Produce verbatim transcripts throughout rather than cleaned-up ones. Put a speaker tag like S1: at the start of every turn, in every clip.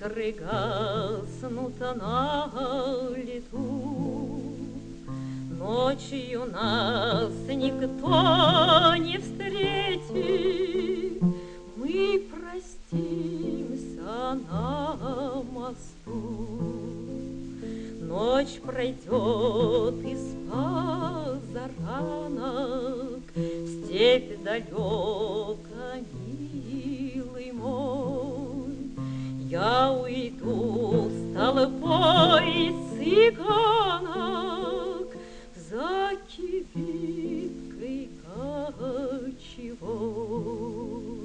S1: искры гаснут на лету. Ночью нас никто не встретит, мы простимся на мосту. Ночь пройдет из позаранок, степь далека, милый мой. Я уйду с толпой цыганок за кибиткой кочевой.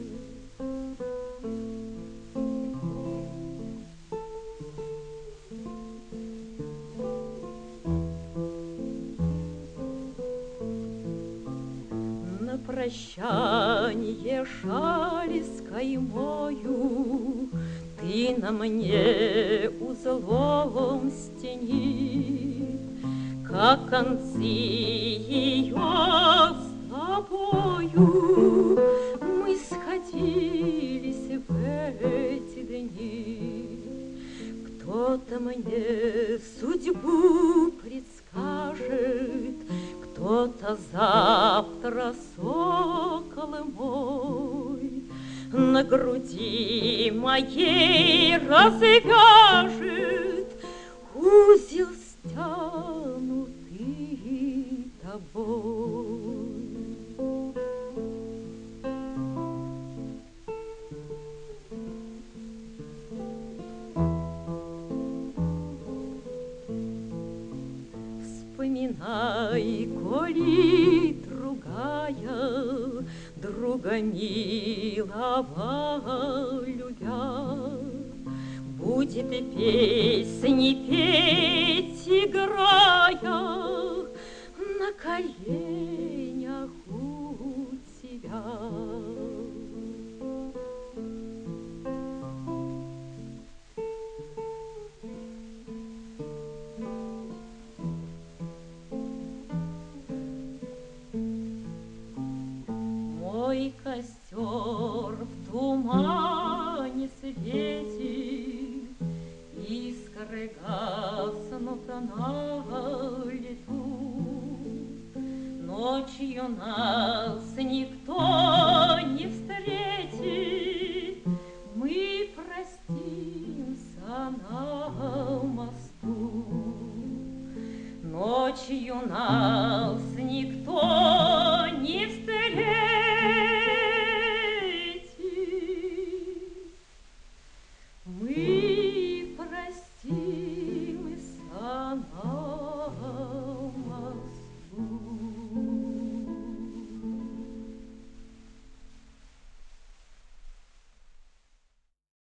S1: На прощанье шаль с каймою ты на мне узлом стяни, как концы ее с тобою мы сходились в эти дни. Кто-то мне судьбу предскажет, кто-то завтра сокол мой на груди моей развяжет узел, стянутый тобой. Вспоминай, коли другая друга милого любя, будет песни петь, играя на коленях у тебя. Мой костер в тумане светит, искры гаснут на лету. Ночью нас никто не встретит, мы простимся на мосту. Ночью нас никто не встретит, мы простимся.